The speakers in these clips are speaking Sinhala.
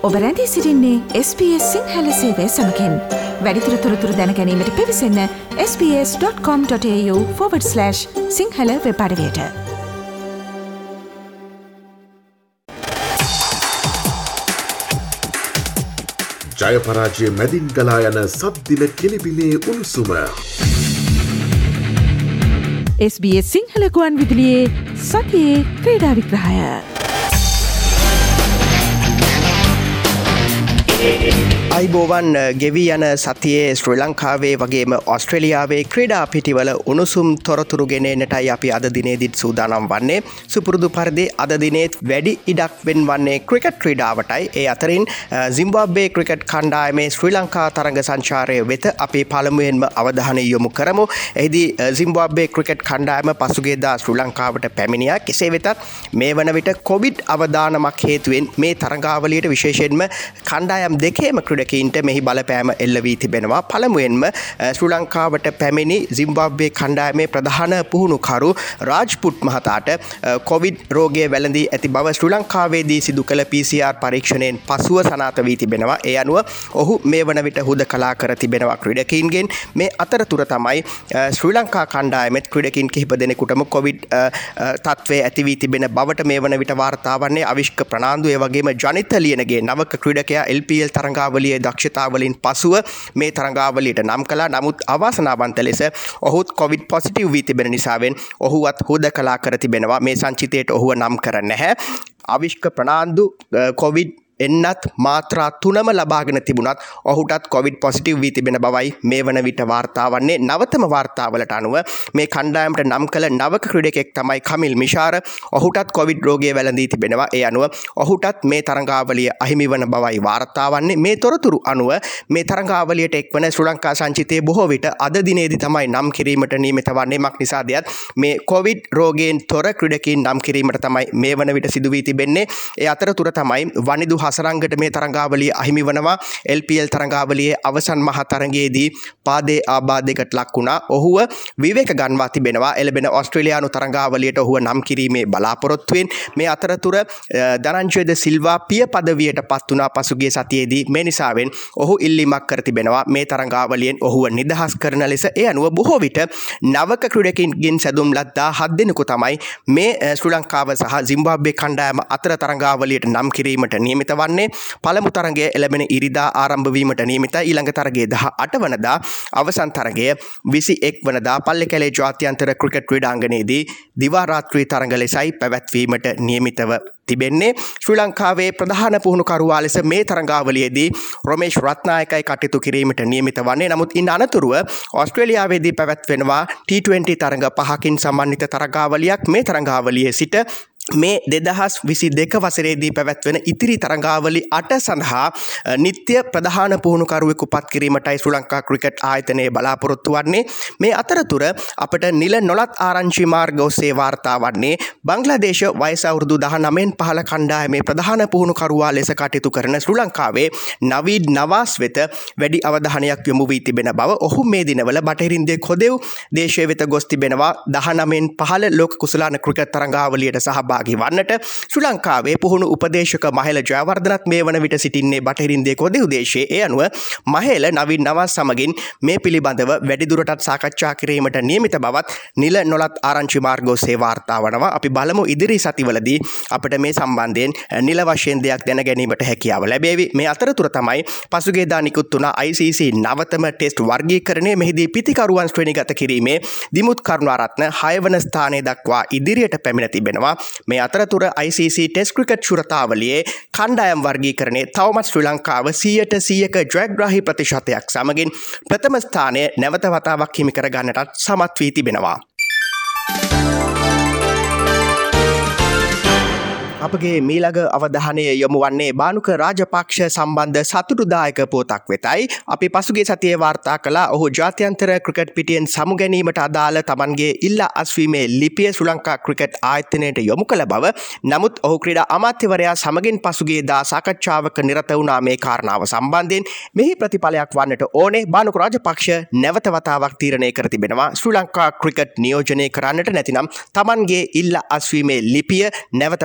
ඔබ රැඳී සිටින්නේ SBS සිංහල සේවය සමගින්. වැඩිදුර තොරතුරු දැන ගැනීමට පිවිසන්න sbs.com.au/සිංහල වෙබ් අඩවියට. ජය පරාජය මැදින් ගලා යන සද්දින කෙලිබිලේ උණුසුම. SBS සිංහල ගුවන් විදුලියේ සතියේ ක්‍රීඩා විග්‍රහය. අයිබෝවන් ගෙවී යන සතියේ ශ්‍රී ලංකාවේ වගේම ඔස්ට්‍රේලියාවේ ක්‍රීඩා පිටිවල උණුසුම් තොරතුරු ගෙනෙන්නටයි අපි අද දිනේදීත් සූදානම් වන්නේ. සුපුරුදු පරිදි අද දිනේත් වැඩි ඉඩක් වෙන්වන්නේ ක්‍රිකට් ක්‍රීඩාවටයි. ඒ අතරින් සිම්බාබ්වේ ක්‍රිකට් කණ්ඩායමේ ශ්‍රී ලංකා තරඟ සංචාරය වෙත අපි පළමුවෙන්ම අවධානය යොමු කරමු. එහිදී සිම්බාබ්වේ ක්‍රිකට් කණ්ඩායම පසුගියදා ශ්‍රී ලංකාවට පැමිණියා. කෙසේ වෙතත් මේ වන විට කොවිඩ් අවදානමක් හේතුවෙන් මේ තරඟාවලියට විශේෂයෙන්ම කණ්ඩායම් දෙකේම ක්‍රීඩකයින්ට මෙහි බලපෑම එල්ල වී තිබෙනවා. පළමුවෙන්ම ශ්‍රී ලංකාවට පැමිණි සිම්බාබ්වේ කණ්ඩායමේ ප්‍රධාන පුහුණුකරු රාජ්පුට් මහතාට කොවිඩ් රෝගය වැළඳී ඇති බව ශ්‍රී ලංකාවේදී සිදු කළ PCR පරීක්ෂණයෙන් පසුව සනාථ වී තිබෙනවා. ඒ අනුව ඔහු මේ වන විට හුදකලා කර තිබෙනවා ක්‍රීඩකයින්ගෙන්. මේ අතරතුර තමයි ශ්‍රී ලංකා කණ්ඩායමෙත් ක්‍රීඩකයින් කිහිප දෙනෙකුටම කොවිඩ් තත්ත්වය ඇති වී තිබෙන බවට මේ වන විට වාර්තා වන්නේ. අවිෂ්ක ප්‍රනාන්දු ඒ වගේම ජනිත ලියනගේ නවක ක්‍රීඩකයා LPL තරඟාවලියේ දක්ෂතාවලින් පසුව මේ තරඟාවලියට නම් කළා. නමුත් අවාසනාවන්ත ලෙස ඔහුත් කොවිඩ් පොසිටිව් වී තිබෙන නිසාවෙන් ඔහුවත් හුදකලා කර තිබෙනවා. මේ සංචිතයට ඔහුව නම් කර නැහැ. අවිෂ්ක ප්‍රනාන්දු කොවිඩ් එන්නත් මාත්‍රා 3ම ලබාගෙන තිබුණත් ඔහුටත් කොවිඩ් පොසිටිව් වී තිබෙන බවයි මේ වන විට වාර්තා වන්නේ. නවතම වාර්තාවලට අනුව මේ කණ්ඩායමට නම් කළ නවක ක්‍රීඩකෙක් තමයි කමිල් මිෂාර. ඔහුටත් කොවිඩ් රෝගය වැළඳී තිබෙනවා. ඒ අනුව ඔහුටත් මේ තරඟාවලිය අහිමි වන බවයි වාර්තා වන්නේ. මේ තොරතුරු අනුව මේ තරඟාවලියට එක්වන ශ්‍රී ලංකා සංචිතයේ බොහෝ විට අද දිනේදී තමයි නම් කිරීමට නියමිත වන්නේ. මක් නිසාදයත් මේ කොවිඩ් රෝගයෙන් තොර ක්‍රීඩකයින් නම් කිරීමට තමයි මේ වන විට සිදු වී තිබෙන්නේ. ඒ අතරතුර තමයි වනිදු හසරංගට මේ තරඟාවලිය අහිමි වනවා. LPL තරඟාවලියේ අවසන් මහ තරඟයේදී පාදේ ආබාධයකට ලක් වුණා. ඔහුව විවේක ගන්වා තිබෙනවා. එළබෙන ඔස්ට්‍රේලියානු තරඟාවලියට ඔහුව නම් කිරීමේ බලාපොරොත්තුවෙන්. මේ අතරතුර ධනංජය සිල්වා පිය පදවියට පත් වුණා පසුගිය සතියේදී. මේ නිසාවෙන් ඔහු ඉල්ලීමක් කර තිබෙනවා මේ තරඟාවලියෙන් ඔහුව නිදහස් කරන ලෙස. ඒ අනුව බොහෝ විට නවක ක්‍රීඩකයින්ගෙන් සැදුම් ලද්දා 7 දෙනෙකු තමයි මේ ශ්‍රී ලංකාව සහ සිම්බාබ්වේ කණ්ඩායම අතර තරඟාවලියට නම් කිරීමට නියමිත වන්නේ. පළමු තරගය එළඹෙන ඉරිදා ආරම්භ වීමට නියමිතයි. ඊළඟ තරගයේ 18 වනදා අවසන් තරගය 21 වනදා පල්ලේකැලේ ජාත්‍යන්තර ක්‍රිකට් ක්‍රීඩාංගණයේදී දිවා රාත්‍රී තරග ලෙසයි පැවැත්වීමට නියමිතව තිබෙන්නේ. ශ්‍රී ලංකාවේ ප්‍රධාන පුහුණුකරුවා ලෙස මේ තරඟාවලියේදී රොමේෂ් රත්නායකයි කටයුතු කිරීමට නියමිත වන්නේ. නමුත් ඉන් අනතුරුව ඔස්ට්‍රේලියාවේදී පැවැත්වෙනවා T20 තරඟ 5කින් සමන්විත තරඟාවලියක්. මේ තරඟාවලියේ සිට මේ 2022 වසරේදී පැවැත්වෙන ඉතිරි තරඟාවලි 8 සඳහා නිත්‍ය ප්‍රධාන පුහුණුකරුවෙකු පත් කිරීමටයි ශ්‍රී ලංකා ක්‍රිකට් ආයතනය බලාපොරොත්තු වන්නේ. මේ අතරතුර අපට නිල නොලත් ආරංචි මාර්ග ඔස්සේ වාර්තා වන්නේ බංග්ලාදේශ වයස අවුරුදු 19න් පහළ කණ්ඩායමේ ප්‍රධාන පුහුණුකරුවා ලෙස කටයුතු කරන ශ්‍රී ලංකාවේ නවීඩ් නවාස් වෙත වැඩි අවධානයක් යොමු වී තිබෙන බව. ඔහු මේ දිනවල බටහිර ඉන්දිය කොදෙව් දේශය වෙත ගොස් තිබෙනවා. 19න් පහළ ලෝක කුසලාන ක්‍රිකට් තරඟාවලියට සහභාගී වන්නට. ශ්‍රී ලංකාවේ පුහුණු උපදේශක මහේල ජයවර්ධනත් මේ වන විට සිටින්නේ බටහිර ඉන්දිය කොදෙව් දේශයේ. ඒ අනුව මහේල නවීන් නවාස් සමගින් මේ පිළිබඳව වැඩිදුරටත් සාකච්ඡා කිරීමට නියමිත බවත් නිල නොලත් ආරංචි මාර්ග ඔස්සේ වාර්තා වනවා. අපි බලමු ඉදිරි සතිවලදී අපිට මේ සම්බන්ධයෙන් නිල වශයෙන් දෙයක් දැන ගැනීමට හැකියාව ලැබේවි. මේ අතරතුර තමයි පසුගියදා නිකුත් වුණ ICC නවතම ටෙස්ට් වර්ගීකරණය. මෙහිදී පිතිකරුවන් ශ්‍රේණිගත කිරීමේ දිමුත් කරුණාරත්න 6 වන ස්ථානය දක්වා ඉදිරියට පැමිණ තිබෙනවා. මේ අතරතුර ICC ටෙස්ට් ක්‍රිකට් ශුරතාවලියේ කණ්ඩායම් වර්ගීකරණයේ තවමත් ශ්‍රී ලංකාව 100% ජයග්‍රාහී ප්‍රතිශතයක් සමගින් ප්‍රථම ස්ථානය නැවත වතාවක් හිමි කර ගන්නටත් සමත් වී තිබෙනවා. අපගේ මීළඟ අවධානය යොමු වන්නේ බානුක රාජපක්ෂ සම්බන්ධ සතුටුදායක පුවතක් වෙතයි. අපි පසුගිය සතියේ වාර්තා කළා ඔහු ජාත්‍යන්තර ක්‍රිකට් පිටියෙන් සමු ගැනීමට අදාළ තමන්ගේ ඉල්ලා අස්වීමේ ලිපිය ශ්‍රී ලංකා ක්‍රිකට් ආයතනයට යොමු කළ බව. නමුත් ඔහු ක්‍රීඩා අමාත්‍යවරයා සමගින් පසුගියදා සාකච්ඡාවක නිරත වුණා මේ කාරණාව සම්බන්ධයෙන්. මෙහි ප්‍රතිඵලයක් වන්නට ඕනේ. බානුක රාජපක්ෂ නැවත වතාවක් තීරණය කර තිබෙනවා ශ්‍රී ලංකා ක්‍රිකට් නියෝජනය කරන්නට නැතිනම් තමන්ගේ ඉල්ලා අස්වීමේ ලිපිය නැවත වතාවක්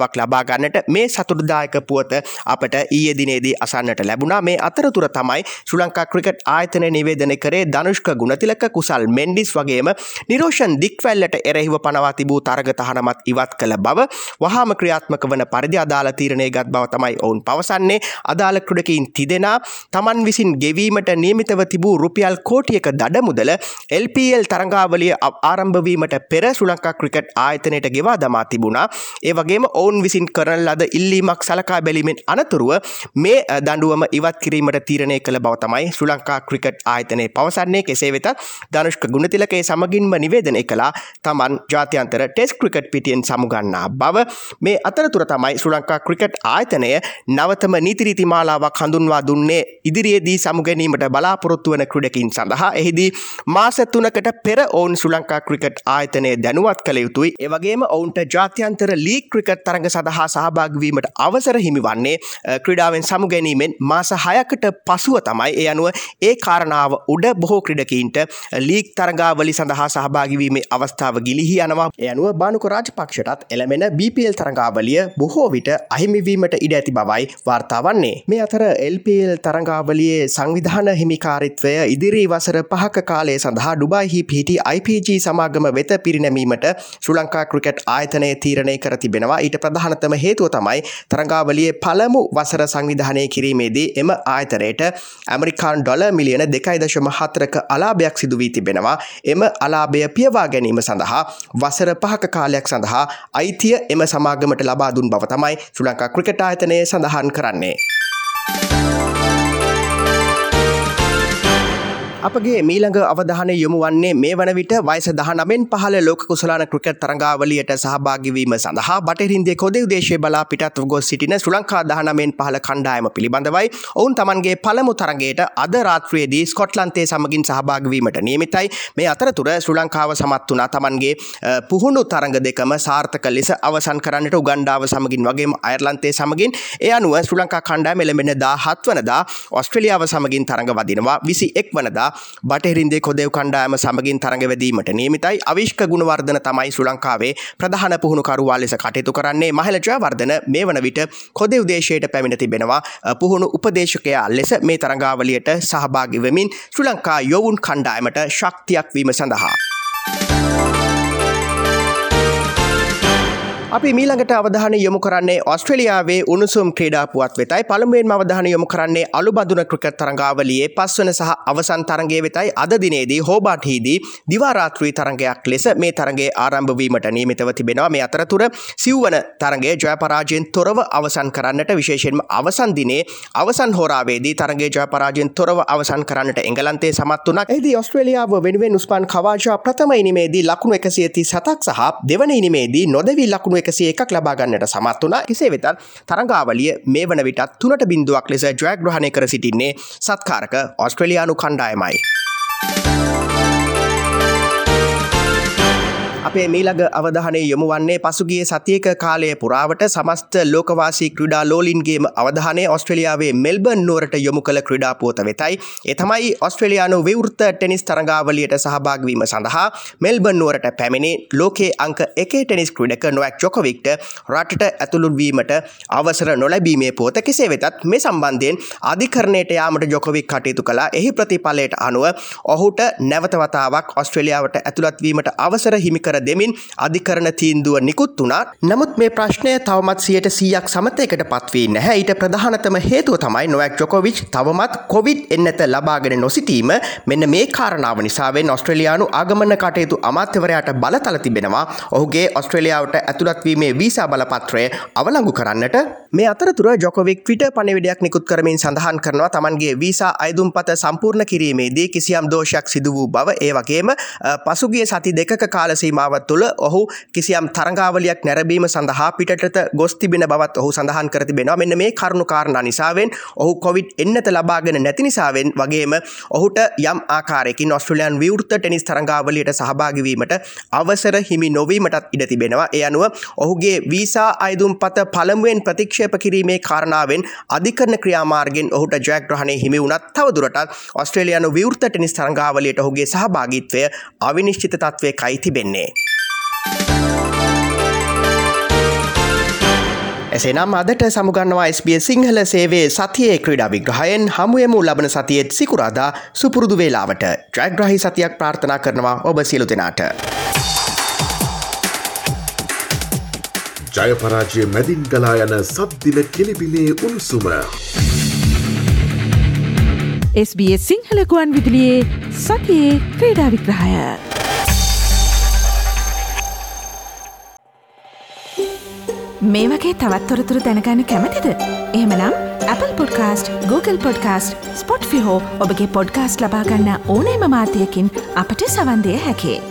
තීන්දුවක් ලබා ගන්නට මේ සතුටුදායක පුවත අපට ඊයේ දිනේදී අසන්නට ලැබුණා. මේ අතරතුර තමයි ශ්‍රී ලංකා ක්‍රිකට් ආයතනය නිවේදනය කරේ ධනුෂ්ක ගුණතිලක, කුසල් මෙන්ඩිස් වගේම නිරෝෂන් දික්වැල්ලට එරෙහිව පනවා තිබූ තරග තහනමත් ඉවත් කළ බව වහාම ක්‍රියාත්මක වන පරිදි අදාළ තීරණය ගත් බව තමයි ඔවුන් පවසන්නේ. අදාළ ක්‍රීඩකයින් තිදෙනා තමන් විසින් ගෙවීමට නියමිතව තිබූ රුපියල් කෝටියක දඩ මුදල LPL තරඟාවලිය ආරම්භ වීමට පෙර ශ්‍රී ලංකා ක්‍රිකට් ආයතනයට ගෙවා දමා තිබුණා. ඒ වගේම ඔවුන් විසින් කරන ලද ඉල්ලීමක් සලකා බැලීමෙන් අනතුරුව මේ දඬුවම ඉවත් කිරීමට තීරණය කළ බව තමයි ශ්‍රී ලංකා ක්‍රිකට් ආයතනය පවසන්නේ. කෙසේ වෙතත් ධනුෂ්ක ගුණතිලකේ සමගින්ම නිවේදනය කළා තමන් ජාත්‍යන්තර ටෙස්ට් ක්‍රිකට් පිටියෙන් සමුගන්නා බව. මේ අතරතුර තමයි ශ්‍රී ලංකා ක්‍රිකට් ආයතනය නවතම නීති රීති මාලාවක් හඳුන්වා දුන්නේ ඉදිරියේදී සමුගැනීමට බලාපොරොත්තු වන ක්‍රීඩකයින් සඳහා. එහිදී මාස 3කට පෙර ඔවුන් ශ්‍රී ලංකා ක්‍රිකට් ආයතනය දැනුවත් කළ යුතුයි. ඒ වගේම ඔවුන්ට ජාත්‍යන්තර ලීග් ක්‍රිකට් තරඟ සඳහා සහභාගී වීමට අවසර හිමි වන්නේ ක්‍රීඩාවෙන් සමුගැනීමෙන් මාස 6කට පසුව තමයි. ඒ අනුව ඒ කාරණාව උඩ බොහෝ ක්‍රීඩකයින්ට ලීග් තරඟාවලි සඳහා සහභාගී වීමේ අවස්ථාව ගිලිහි යනවා. ඒ අනුව බානුක රාජපක්ෂටත් එළමෙන BPL තරඟාවලිය බොහෝ විට අහිමි වීමට ඉඩ ඇති බවයි වාර්තා වන්නේ. මේ අතර LPL තරඟාවලියේ සංවිධාන හිමිකාරීත්වය ඉදිරි වසර 5ක කාලය සඳහා ඩුබායිහි පිහිටි IPG සමාගම වෙත පිරිනැමීමට ශ්‍රී ලංකා ක්‍රිකට් ආයතනය තීරණය කර තිබෙනවා. ඊට ප්‍රධානතම හේතුව තමයි තරඟාවලියේ පළමු වසර සංවිධානය කිරීමේදී එම ආයතනයට ඇමරිකානු ඩොලර් මිලියන 2.4ක අලාභයක් සිදු වී තිබෙනවා. එම අලාභය පියවා ගැනීම සඳහා වසර 5ක කාලයක් සඳහා අයිතිය එම සමාගමට ලබා දුන් බව තමයි ශ්‍රී ලංකා ක්‍රිකට් ආයතනය සඳහන් කරන්නේ. අපගේ මීළඟ අවධානය යොමු වන්නේ මේ වන විට වයස 19න් පහළ ලෝක කුසලාන ක්‍රිකට් තරඟාවලියට සහභාගී වීම සඳහා බටහිර ඉන්දිය කොදෙව් දේශයේ බලා පිටත්ව ගොස් සිටින ශ්‍රී ලංකා 19න් පහළ කණ්ඩායම පිළිබඳවයි. ඔවුන් තමන්ගේ පළමු තරඟයට අද රාත්‍රියේදී ස්කොට්ලන්තයේ සමගින් සහභාගී වීමට නියමිතයි. මේ අතරතුර ශ්‍රී ලංකාව සමත් වුණා තමන්ගේ පුහුණු තරඟ දෙකම සාර්ථක ලෙස අවසන් කරන්නට උගන්ඩාව සමගින් වගේම අයර්ලන්තයේ සමගින්. ඒ අනුව ශ්‍රී ලංකා කණ්ඩායම එළඹෙන 17 වනදා ඔස්ට්‍රේලියාව සමගින් තරඟ වදිනවා. 21 වනදා බටහිර ඉන්දිය කොදෙව් කණ්ඩායම සමගින් තරඟ වැදීමට නියමිතයි. අවිෂ්ක ගුණවර්ධන තමයි ශ්‍රී ලංකාවේ ප්‍රධාන පුහුණුකරුවා ලෙස කටයුතු කරන්නේ. මහල ජයවර්ධන මේ වන විට කොදෙව් දේශයට පැමිණ තිබෙනවා පුහුණු උපදේශකයා ලෙස මේ තරඟාවලියට සහභාගී වෙමින් ශ්‍රී ලංකා යොවුන් කණ්ඩායමට ශක්තියක් වීම සඳහා. අපි මීළඟට අවධානය යොමු කරන්නේ ඕස්ට්‍රේලියාවේ උණුසුම් ක්‍රීඩා පුවත් වෙතයි. පළමුවෙන්ම අවධානය යොමු කරන්නේ අලුබඳුන ක්‍රිකට් තරඟාවලියේ 5 වන සහ අවසන් තරඟය වෙතයි. අද දිනේදී හෝබාට්හිදී දිවා රාත්‍රී තරඟයක් ලෙස මේ තරඟය ආරම්භ වීමට නියමිතව තිබෙනවා. මේ අතරතුර සිව්වන තරඟය ජය පරාජයෙන් තොරව අවසන් කරන්නට විශේෂයෙන්ම අවසන් දිනේ අවසන් හෝරාවේදී තරඟය ජය පරාජයෙන් තොරව අවසන් කරන්නට එංගලන්තයේ සමත් වුණා. එහිදී ඕස්ට්‍රේලියාව වෙනුවෙන් උස්මාන් කවාජා ප්‍රථම ඉනිමේදී ලකුණු 137ක් සහ දෙවන ඉනිමේදී නොදෙවි ලකුණු 101ක් ලබා ගන්නට සමත් වුණා. කෙසේ වෙතත් තරඟාවලිය මේ වන විටත් 3-0ක් ලෙස ජයග්‍රහණය කර සිටින්නේ සත්කාරක ඕස්ට්‍රේලියානු කණ්ඩායමයි. අපේ මීළඟ අවධානය යොමු වන්නේ පසුගිය සතියක කාලය පුරාවට සමස්ත ලෝකවාසී ක්‍රීඩා ලෝලින්ගේම අවධානය ඕස්ට්‍රේලියාවේ මෙල්බර්න් නුවරට යොමු කළ ක්‍රීඩා පුවත වෙතයි. ඒ තමයි ඕස්ට්‍රේලියානු විවෘත ටෙනිස් තරඟාවලියට සහභාගී වීම සඳහා මෙල්බර්න් නුවරට පැමිණි ලෝකයේ අංක 1 ටෙනිස් ක්‍රීඩක නොවැක් ජොකොවික්ට රටට ඇතුළු වීමට අවසර නොලැබීමේ පුවත. කෙසේ වෙතත් මේ සම්බන්ධයෙන් අධිකරණයට යාමට ජොකොවික් කටයුතු කළා. එහි ප්‍රතිඵලයට අනුව ඔහුට නැවත වතාවක් ඕස්ට්‍රේලියාවට ඇතුළත් වීමට අවසර හිමි කර දෙමින් අධිකරණ තීන්දුව නිකුත් වුණා. නමුත් මේ ප්‍රශ්නය තවමත් 100%ක් සමතයකට පත්වී නැහැ. ඊට ප්‍රධානතම හේතුව තමයි නොවැක් ජොකොවිච් තවමත් කොවිඩ් එන්නත ලබාගෙන නොසිටීම. මෙන්න මේ කාරණාව නිසාවෙන් ඕස්ට්‍රේලියානු ආගමන කටයුතු අමාත්‍යවරයාට බලතල තිබෙනවා ඔහුගේ ඕස්ට්‍රේලියාවට ඇතුළත් වීමේ වීසා බලපත්‍රය අවලංගු කරන්නට. මේ අතරතුර ජොකොවික් ට්විටර් පණිවිඩයක් නිකුත් කරමින් සඳහන් කරනවා තමන්ගේ වීසා අයදුම්පත සම්පූර්ණ කිරීමේදී කිසියම් දෝෂයක් සිදු වූ බව. ඒ වගේම පසුගිය සති දෙකක කාල සීමාව තුළ ඔහු කිසියම් තරඟාවලියක් නැරඹීම සඳහා පිටතට ගොස් තිබෙන බවත් ඔහු සඳහන් කර තිබෙනවා. මෙන්න මේ කරුණු කාරණා නිසාවෙන් ඔහු කොවිඩ් එන්නත ලබාගෙන නැති නිසාවෙන් වගේම ඔහුට යම් ආකාරයකින් ඕස්ට්‍රේලියානු විවෘත ටෙනිස් තරඟාවලියට සහභාගී වීමට අවසර හිමි නොවීමටත් ඉඩ තිබෙනවා. ඒ අනුව ඔහුගේ වීසා අයදුම්පත පළමුවෙන් ප්‍රතික්ෂේප කිරීමේ කාරණාවෙන් අධිකරණ ක්‍රියාමාර්ගයෙන් ඔහුට ජයග්‍රහණය හිමි වුණත් තවදුරටත් ඕස්ට්‍රේලියානු විවෘත ටෙනිස් තරඟාවලියට ඔහුගේ සහභාගීත්වය අවිනිශ්චිත තත්වයකයි තිබෙන්නේ. එසේනම් අදට සමුගන්නවා SBS සිංහල සේවේ සතියේ ක්‍රීඩා විග්‍රහයෙන් හමුවෙමු ලබන සතියේත් සිකුරාදා සුපුරුදු වේලාවට. ජයග්‍රාහී සතියක් ප්‍රාර්ථනා කරනවා ඔබ සියලු දෙනාට. ජයපරාජය මැදින් ගලා යන සද්දින කිලිබිලේ උණුසුම. SBS සිංහල ගුවන් විදුලියේ සතියේ ක්‍රීඩා විග්‍රහය. මේ වගේ තවත් තොරතුරු දැනගන්න කැමතිද? එහෙමනම් Apple Podcast, Google Podcast, Spotify හෝ ඔබගේ පොඩ්කාස්ට් ලබා ගන්න ඕනෑම මාධ්‍යයකින් අපට සවන් දිය හැකියි.